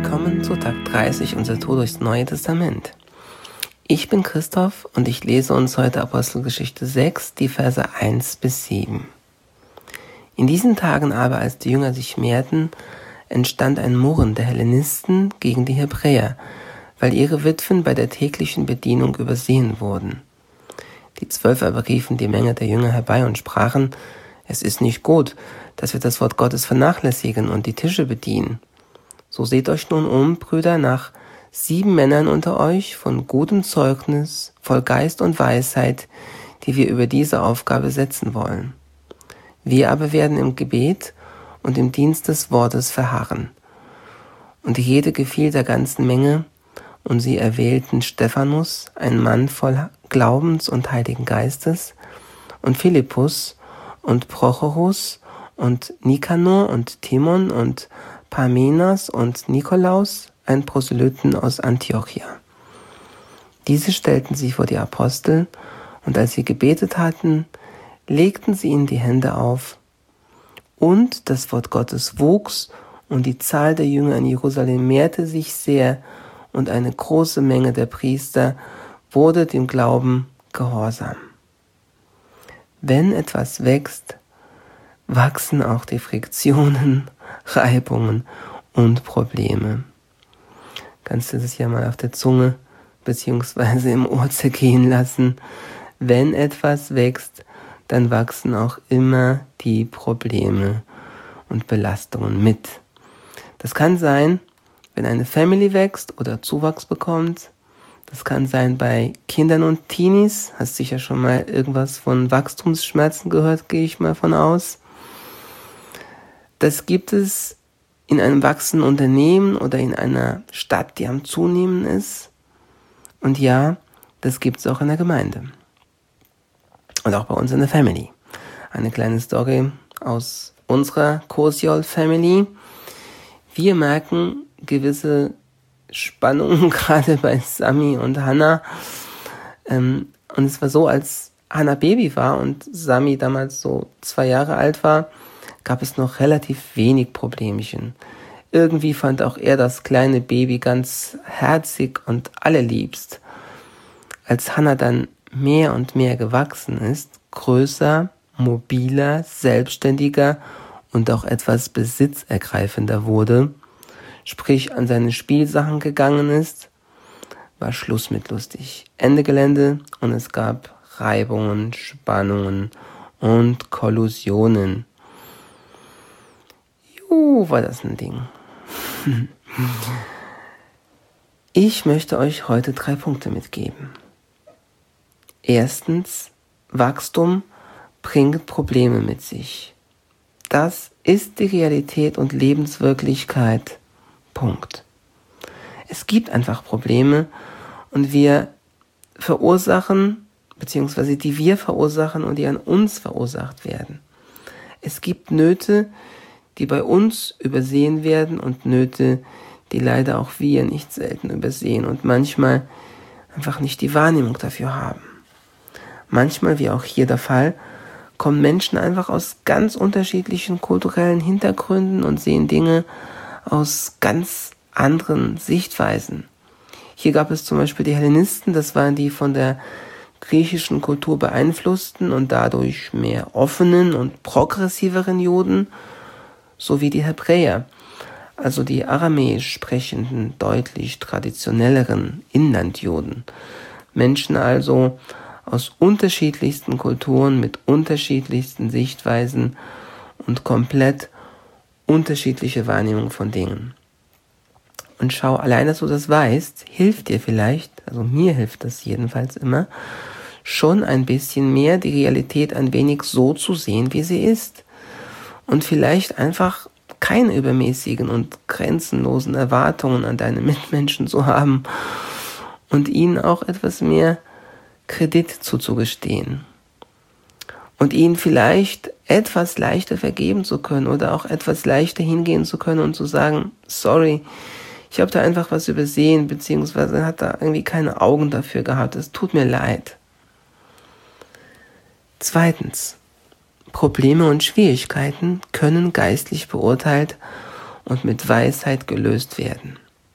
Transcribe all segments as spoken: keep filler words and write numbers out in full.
willkommen zu Tag dreißig unserer Tour durchs Neue Testament. Ich bin Christoph und ich lese uns heute Apostelgeschichte sechs, die Verse eins bis sieben. In diesen Tagen aber, als die Jünger sich mehrten, entstand ein Murren der Hellenisten gegen die Hebräer, weil ihre Witwen bei der täglichen Bedienung übersehen wurden. Die Zwölf aber riefen die Menge der Jünger herbei und sprachen: Es ist nicht gut, dass wir das Wort Gottes vernachlässigen und die Tische bedienen. So seht euch nun um, Brüder, nach sieben Männern unter euch von gutem Zeugnis, voll Geist und Weisheit, die wir über diese Aufgabe setzen wollen. Wir aber werden im Gebet und im Dienst des Wortes verharren. Und die Rede gefiel der ganzen Menge, und sie erwählten Stephanus, ein Mann voll Glaubens und Heiligen Geistes, und Philippus und Prochorus und Nikanor und Timon und Parmenas und Nikolaus, ein Proselyten aus Antiochia. Diese stellten sie vor die Apostel, und als sie gebetet hatten, legten sie ihnen die Hände auf. Und das Wort Gottes wuchs, und die Zahl der Jünger in Jerusalem mehrte sich sehr, und eine große Menge der Priester wurde dem Glauben gehorsam. Wenn etwas wächst, wachsen auch die Friktionen, Reibungen und Probleme. Kannst du das ja mal auf der Zunge beziehungsweise im Ohr zergehen lassen. Wenn etwas wächst, dann wachsen auch immer die Probleme und Belastungen mit. Das kann sein, wenn eine Family wächst oder Zuwachs bekommt. Das kann sein bei Kindern und Teenies. Hast sicher schon mal irgendwas von Wachstumsschmerzen gehört, gehe ich mal von aus. Das gibt es in einem wachsenden Unternehmen oder in einer Stadt, die am Zunehmen ist. Und ja, das gibt es auch in der Gemeinde. Und auch bei uns in der Family. Eine kleine Story aus unserer Kosiol Family. Wir merken gewisse Spannungen, gerade bei Sami und Hannah. Und es war so, als Hannah Baby war und Sami damals so zwei Jahre alt war, gab es noch relativ wenig Problemchen. Irgendwie fand auch er das kleine Baby ganz herzig und allerliebst. Als Hannah dann mehr und mehr gewachsen ist, größer, mobiler, selbstständiger und auch etwas besitzergreifender wurde, sprich an seine Spielsachen gegangen ist, war Schluss mit lustig. Ende Gelände, und es gab Reibungen, Spannungen und Kollusionen. Uh, war das ein Ding. Ich möchte euch heute drei Punkte mitgeben. Erstens, Wachstum bringt Probleme mit sich. Das ist die Realität und Lebenswirklichkeit. Punkt. Es gibt einfach Probleme, und wir verursachen, beziehungsweise die wir verursachen und die an uns verursacht werden. Es gibt Nöte, die bei uns übersehen werden, und Nöte, die leider auch wir nicht selten übersehen und manchmal einfach nicht die Wahrnehmung dafür haben. Manchmal, wie auch hier der Fall, kommen Menschen einfach aus ganz unterschiedlichen kulturellen Hintergründen und sehen Dinge aus ganz anderen Sichtweisen. Hier gab es zum Beispiel die Hellenisten, das waren die von der griechischen Kultur beeinflussten und dadurch mehr offenen und progressiveren Juden, sowie die Hebräer, also die aramäisch sprechenden, deutlich traditionelleren Inlandjuden. Menschen also aus unterschiedlichsten Kulturen mit unterschiedlichsten Sichtweisen und komplett unterschiedliche Wahrnehmung von Dingen. Und schau, allein, dass du das weißt, hilft dir vielleicht, also mir hilft das jedenfalls immer, schon ein bisschen mehr die Realität ein wenig so zu sehen, wie sie ist. Und vielleicht einfach keine übermäßigen und grenzenlosen Erwartungen an deine Mitmenschen zu haben und ihnen auch etwas mehr Kredit zuzugestehen. Und ihnen vielleicht etwas leichter vergeben zu können oder auch etwas leichter hingehen zu können und zu sagen, sorry, ich habe da einfach was übersehen, beziehungsweise hat da irgendwie keine Augen dafür gehabt, es tut mir leid. Zweitens, Probleme und Schwierigkeiten können geistlich beurteilt und mit Weisheit gelöst werden.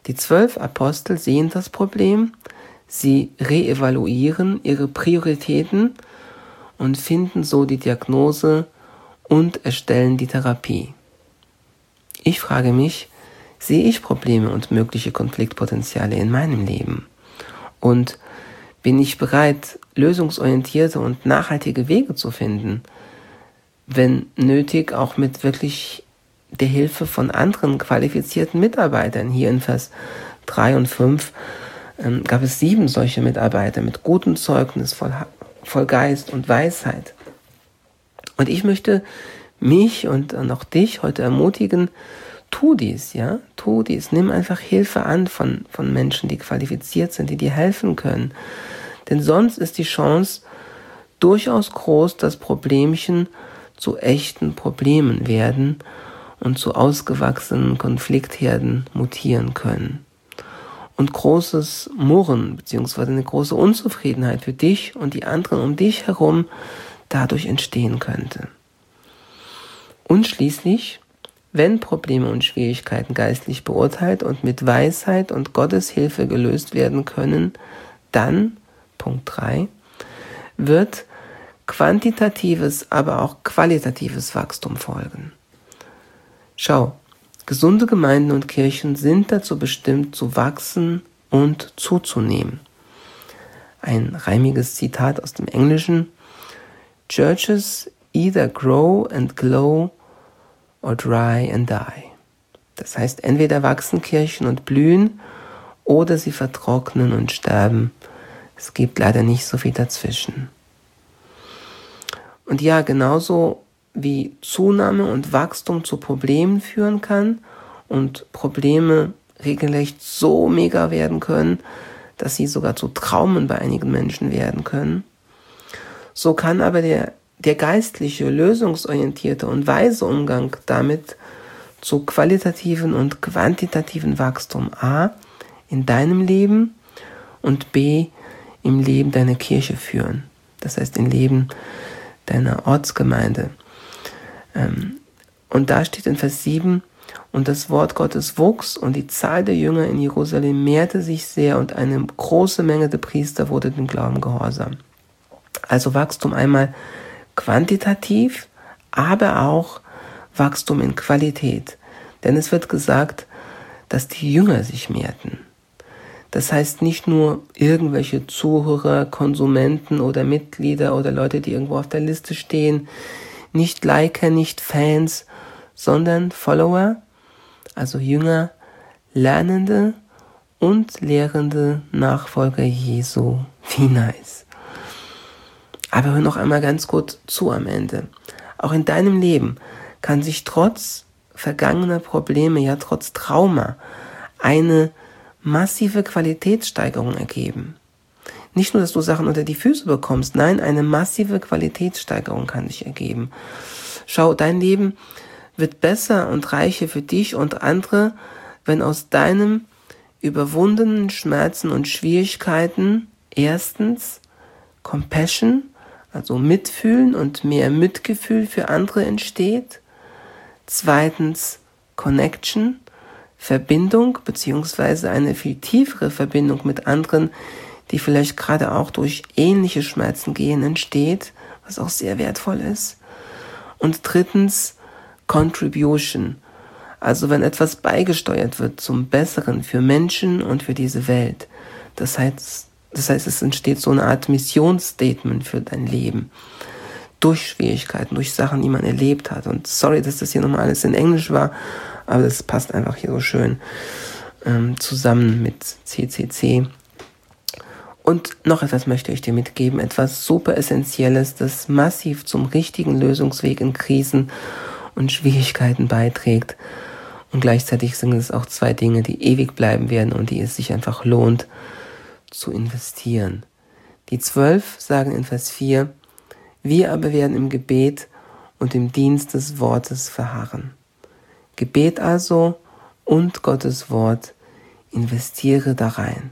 Die zwölf Apostel sehen das Problem, sie reevaluieren ihre Prioritäten und finden so die Diagnose und erstellen die Therapie. Ich frage mich, sehe ich Probleme und mögliche Konfliktpotenziale in meinem Leben? Und bin ich bereit, lösungsorientierte und nachhaltige Wege zu finden, wenn nötig auch mit wirklich der Hilfe von anderen qualifizierten Mitarbeitern? Hier in Vers drei und fünf ähm, gab es sieben solche Mitarbeiter mit gutem Zeugnis, voll, voll Geist und Weisheit. Und ich möchte mich und auch dich heute ermutigen, tu dies, ja, tu dies. Nimm einfach Hilfe an von, von Menschen, die qualifiziert sind, die dir helfen können. Denn sonst ist die Chance durchaus groß, dass Problemchen zu echten Problemen werden und zu ausgewachsenen Konfliktherden mutieren können. Und großes Murren bzw. eine große Unzufriedenheit für dich und die anderen um dich herum dadurch entstehen könnte. Und schließlich, wenn Probleme und Schwierigkeiten geistlich beurteilt und mit Weisheit und Gottes Hilfe gelöst werden können, dann, Punkt drei, wird quantitatives, aber auch qualitatives Wachstum folgen. Schau, gesunde Gemeinden und Kirchen sind dazu bestimmt, zu wachsen und zuzunehmen. Ein reimiges Zitat aus dem Englischen: Churches either grow and glow or dry and die. Das heißt, entweder wachsen Kirchen und blühen oder sie vertrocknen und sterben. Es gibt leider nicht so viel dazwischen. Und ja, genauso wie Zunahme und Wachstum zu Problemen führen kann und Probleme regelrecht so mega werden können, dass sie sogar zu Traumen bei einigen Menschen werden können, so kann aber der, der geistliche, lösungsorientierte und weise Umgang damit zu qualitativen und quantitativen Wachstum A in deinem Leben und B im Leben deiner Kirche führen. Das heißt, im Leben deiner Ortsgemeinde. Und da steht in Vers sieben, und das Wort Gottes wuchs und die Zahl der Jünger in Jerusalem mehrte sich sehr und eine große Menge der Priester wurde dem Glauben gehorsam. Also Wachstum einmal quantitativ, aber auch Wachstum in Qualität. Denn es wird gesagt, dass die Jünger sich mehrten. Das heißt nicht nur irgendwelche Zuhörer, Konsumenten oder Mitglieder oder Leute, die irgendwo auf der Liste stehen, nicht Liker, nicht Fans, sondern Follower, also Jünger, Lernende und lehrende Nachfolger Jesu. Wie nice. Aber hör noch einmal ganz kurz zu am Ende. Auch in deinem Leben kann sich trotz vergangener Probleme, ja trotz Trauma, eine massive Qualitätssteigerung ergeben. Nicht nur, dass du Sachen unter die Füße bekommst, nein, eine massive Qualitätssteigerung kann sich ergeben. Schau, dein Leben wird besser und reicher für dich und andere, wenn aus deinem überwundenen Schmerzen und Schwierigkeiten erstens Compassion, also Mitfühlen und mehr Mitgefühl für andere entsteht, zweitens Connection, Verbindung beziehungsweise eine viel tiefere Verbindung mit anderen, die vielleicht gerade auch durch ähnliche Schmerzen gehen, entsteht, was auch sehr wertvoll ist. Und drittens Contribution, also wenn etwas beigesteuert wird zum Besseren für Menschen und für diese Welt. Das heißt, das heißt, es entsteht so eine Art Missionsstatement für dein Leben. Durch Schwierigkeiten, durch Sachen, die man erlebt hat. Und sorry, dass das hier nochmal alles in Englisch war, aber das passt einfach hier so schön ähm, zusammen mit C C C. Und noch etwas möchte ich dir mitgeben, etwas super Essentielles, das massiv zum richtigen Lösungsweg in Krisen und Schwierigkeiten beiträgt. Und gleichzeitig sind es auch zwei Dinge, die ewig bleiben werden und die es sich einfach lohnt zu investieren. Die zwölf sagen in Vers vier, wir aber werden im Gebet und im Dienst des Wortes verharren. Gebet also und Gottes Wort, investiere da rein.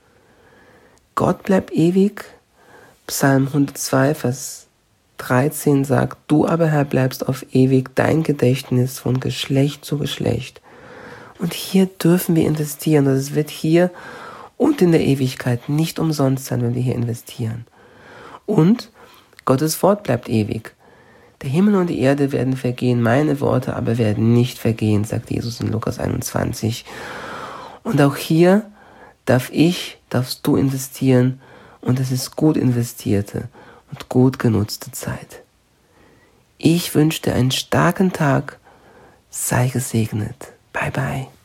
Gott bleibt ewig. Psalm hundertzwei, Vers dreizehn sagt, du aber, Herr, bleibst auf ewig, dein Gedächtnis von Geschlecht zu Geschlecht. Und hier dürfen wir investieren. Das wird hier und in der Ewigkeit nicht umsonst sein, wenn wir hier investieren. Und Gottes Wort bleibt ewig. Der Himmel und die Erde werden vergehen, meine Worte aber werden nicht vergehen, sagt Jesus in Lukas einundzwanzig. Und auch hier darf ich, darfst du investieren, und es ist gut investierte und gut genutzte Zeit. Ich wünsche dir einen starken Tag. Sei gesegnet. Bye bye.